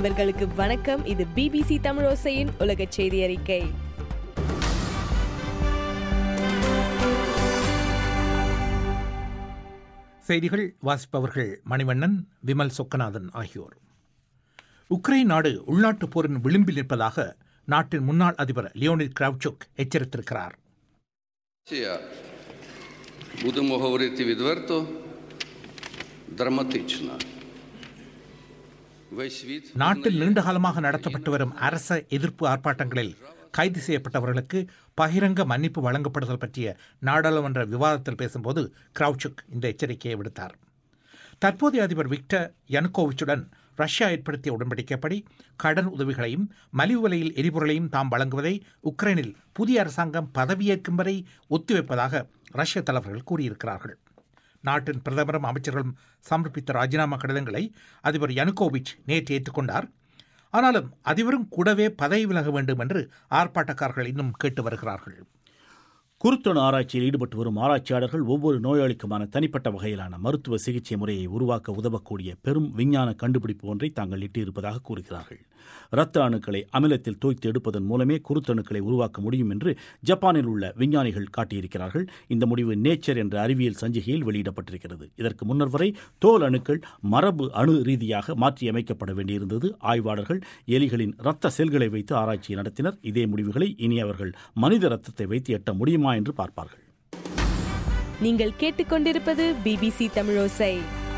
நண்பர்களுக்கு வணக்கம். இது பிபிசி தமிழோசையின் உலக செய்தி அறிக்கை. செய்திகள் வாசிப்பவர்கள் மணிவண்ணன், விமல் சொக்கநாதன் ஆகியோர். உக்ரைன் நாடு உள்நாட்டு போரின் விளிம்பில் இருப்பதாக நாட்டின் முன்னாள் அதிபர் லியோனிட் கிராவ்சுக் எச்சரித்திருக்கிறார். நாட்டில் நீண்டகாலமாக நடத்தப்பட்டு வரும் அரச எதிர்ப்பு ஆர்ப்பாட்டங்களில் கைது செய்யப்பட்டவர்களுக்கு பகிரங்க மன்னிப்பு வழங்கப்படுதல் பற்றிய நாடாளுமன்ற விவாதத்தில் பேசும்போது கிராவ்சுக் இந்த எச்சரிக்கையை விடுத்தார். தற்போதைய அதிபர் விக்டர் யனுகோவிச்சுடன் ரஷ்யா ஏற்படுத்திய உடன்படிக்கைப்படி கடன் உதவிகளையும் மலிவு விலையில் எரிபொருளையும் தாம் வழங்குவதை உக்ரைனில் புதிய அரசாங்கம் பதவியேற்கும் வரை ஒத்திவைப்பதாக ரஷ்ய தலைவர்கள் கூறியிருக்கிறார்கள். நாட்டின் பிரதமரும் அமைச்சர்களும் சமர்ப்பித்த ராஜினாமா கடிதங்களை அதிபர் யனுகோவிச் நேற்று ஏற்றுக்கொண்டார். ஆனாலும் அதிபரும் கூடவே பதவி விலக வேண்டும் என்று ஆர்ப்பாட்டக்காரர்கள் இன்னும் கேட்டு வருகிறார்கள். குருத்தணு ஆராய்ச்சியில் ஈடுபட்டு வரும் ஆராய்ச்சியாளர்கள் ஒவ்வொரு நோயாளிக்குமான தனிப்பட்ட வகையிலான மருத்துவ சிகிச்சை முறையை உருவாக்க உதவக்கூடிய பெரும் விஞ்ஞான கண்டுபிடிப்பு ஒன்றை தாங்கள் எட்டியிருப்பதாக கூறுகிறார்கள். இரத்த அணுக்களை அமிலத்தில் தோய்த்து எடுப்பதன் மூலமே குருத்தணுக்களை உருவாக்க முடியும் என்று ஜப்பானில் உள்ள விஞ்ஞானிகள் காட்டியிருக்கிறார்கள். இந்த முடிவு நேச்சர் என்ற அறிவியல் சஞ்சிகையில் வெளியிடப்பட்டிருக்கிறது. இதற்கு முன்னர் வரை தோல் அணுக்கள் மரபு அணு ரீதியாக மாற்றியமைக்கப்பட வேண்டியிருந்தது. ஆய்வாளர்கள் எலிகளின் இரத்த செல்களை வைத்து ஆராய்ச்சி நடத்தினர். இதே முடிவுகளை இனி அவர்கள் மனித இரத்தத்தை வைத்து எட்ட முடியுமா என்று பார்ப்பார்கள். நீங்கள் கேட்டுக்கொண்டிருப்பது பிபிசி தமிழோசை.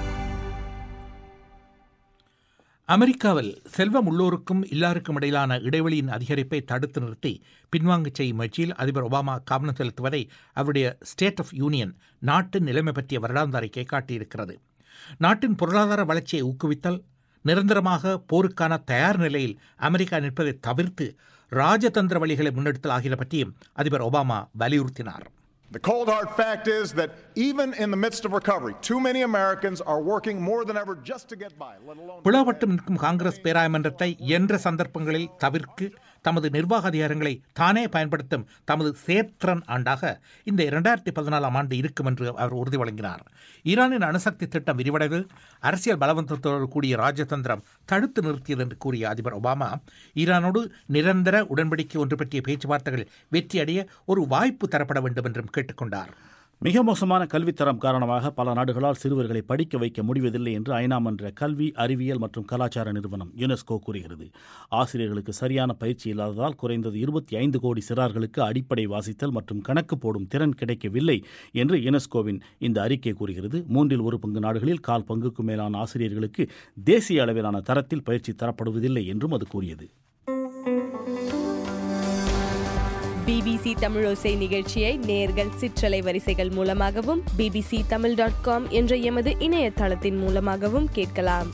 அமெரிக்காவில் செல்வம் உள்ளோருக்கும் இல்லாருக்கும் இடையிலான இடைவெளியின் அதிகரிப்பை தடுத்து நிறுத்தி பின்வாங்கச் செய்யும் முயற்சியில் அதிபர் ஒபாமா கவனம் செலுத்துவதை அவருடைய ஸ்டேட் ஆஃப் யூனியன் நாட்டின் நிலைமை பற்றிய வருடாந்த அறிக்கை காட்டியிருக்கிறது. நாட்டின் பொருளாதார வளர்ச்சியை ஊக்குவித்தல், நிரந்தரமாக போருக்கான தயார் நிலையில் அமெரிக்கா நிற்பதை தவிர்த்து ராஜதந்திர வழிகளை முன்னெடுத்தல் ஆகியன பற்றியும் அதிபர் ஒபாமா வலியுறுத்தினார். The cold hard fact is that even in the midst of recovery, too many Americans are working more than ever just to get by, let alone... பிளவுபட்டு நிற்கும் காங்கிரஸ் பேராயமன்றத்தை என்ற சந்தர்ப்பங்களில் தவிர்க்கு தமது நிர்வாக அதிகாரங்களை தானே பயன்படுத்தும் தமது சேர்த்திறன் ஆண்டாக இந்த 2014 ஆண்டு இருக்கும் என்று அவர் உறுதி வழங்கினார். ஈரானின் அணுசக்தி திட்டம் விரிவடைவு அரசியல் பலவந்தத்தோடு கூடிய ராஜதந்திரம் தடுத்து நிறுத்தியது என்று கூறிய அதிபர் ஒபாமா, ஈரானோடு நிரந்தர உடன்படிக்கை ஒன்று பற்றிய பேச்சுவார்த்தைகள் வெற்றியடைய ஒரு வாய்ப்பு தரப்பட வேண்டும் என்றும் கேட்டுக்கொண்டார். மிக மோசமான கல்வித்தரம் காரணமாக பல நாடுகளால் சிறுவர்களை படிக்க வைக்க முடிவதில்லை என்று ஐநா மன்ற கல்வி, அறிவியல் மற்றும் கலாச்சார நிறுவனம் யுனெஸ்கோ கூறுகிறது. ஆசிரியர்களுக்கு சரியான பயிற்சி இல்லாததால் குறைந்தது 25 கோடி சிறார்களுக்கு அடிப்படை வாசித்தல் மற்றும் கணக்கு போடும் திறன் கிடைக்கவில்லை என்று யுனெஸ்கோவின் இந்த அறிக்கை கூறுகிறது. 1/3 நாடுகளில் 1/4 பங்குக்கு மேலான ஆசிரியர்களுக்கு தேசிய அளவிலான தரத்தில் பயிற்சி தரப்படுவதில்லை என்றும் அது கூறியது. பிபிசி தமிழோசை நிகழ்ச்சியை நேயர்கள் சிற்றலை வரிசைகள் மூலமாகவும் bbctamil.com என்ற எமது இணையதளத்தின் மூலமாகவும் கேட்கலாம்.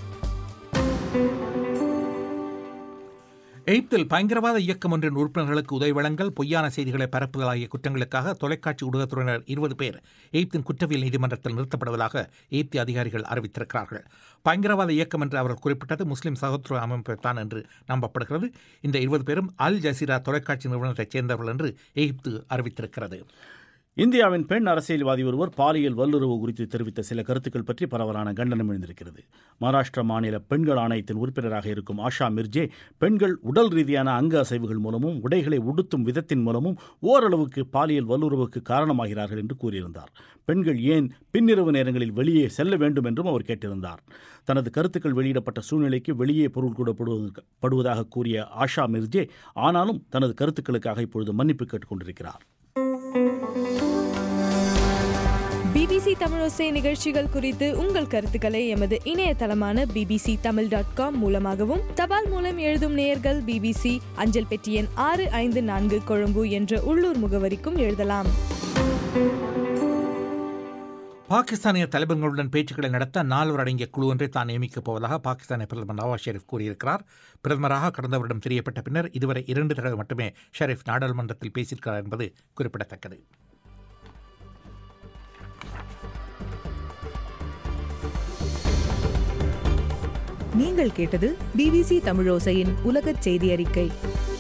எகிப்தில் பயங்கரவாத இயக்கம் ஒன்றின் உறுப்பினர்களுக்கு உதவி வழங்கல், பொய்யான செய்திகளை பரப்புதல் ஆகிய குற்றங்களுக்காக தொலைக்காட்சி ஊடகத்துறையினர் 20 பேர் எகிப்தின் குற்றவியல் நீதிமன்றத்தில் நிறுத்தப்படுவதாக எகிப்திய அதிகாரிகள் அறிவித்திருக்கிறார்கள். பயங்கரவாத இயக்கம் என்று அவர்கள் குறிப்பிட்டது முஸ்லிம் சகோதர அமைப்பை தான் என்று நம்பப்படுகிறது. இந்த 20 பேரும் அல் ஜசீரா தொலைக்காட்சி நிறுவனத்தைச் சேர்ந்தவர்கள் என்று எகிப்து அறிவித்திருக்கிறது. இந்தியாவின் பெண் அரசியல்வாதி ஒருவர் பாலியல் வல்லுறவு குறித்து தெரிவித்த சில கருத்துக்கள் பற்றி பரவலான கண்டனம் எழுந்திருக்கிறது. மகாராஷ்டிரா மாநில பெண்கள் ஆணையத்தின் உறுப்பினராக இருக்கும் ஆஷா மிர்ஜே, பெண்கள் உடல் ரீதியான அங்க அசைவுகள் மூலமும் உடைகளை உடுத்தும் விதத்தின் மூலமும் ஓரளவுக்கு பாலியல் வல்லுறவுக்கு காரணமாகிறார்கள் என்று கூறியிருந்தார். பெண்கள் ஏன் பின்னிரவு நேரங்களில் வெளியே செல்ல வேண்டும் என்றும் அவர் கேட்டிருந்தார். தனது கருத்துக்கள் வெளியிடப்பட்ட சூழ்நிலைக்கு வெளியே பொருள் கூடப்படுவதாக கூறிய ஆஷா மிர்ஜே, ஆனாலும் தனது கருத்துக்களுக்காக இப்பொழுது மன்னிப்பு கேட்டுக்கொண்டிருக்கிறார். பிபிசி தமிழோசை நிகழ்ச்சிகள் குறித்து உங்கள் கருத்துக்களை எமது இணையதளமான bbctamil.com மூலமாகவும், தபால் மூலம் எழுதும் நேயர்கள் பிபிசி அஞ்சல் பெட்டி எண் 654 கொழும்பு என்ற உள்ளூர் முகவரிக்கும் எழுதலாம். பாகிஸ்தானிய தலைவர்களுடன் பேச்சுக்களை நடத்த 4 அடங்கிய குழு ஒன்றை தான் நியமிக்கப் போவதாக பாகிஸ்தானிய பிரதமர் நவாஸ் ஷெரீப் கூறியிருக்கிறார். பிரதமராக கடந்த வருடம் தெரியப்பட்ட பின்னர் இதுவரை 2 தடவை மட்டுமே ஷெரீப் நாடாளுமன்றத்தில் பேசியிருக்கிறார் என்பது குறிப்பிடத்தக்கது. நீங்கள் கேட்டது பிபிசி தமிழோசையின் உலகச் செய்தி அறிக்கை.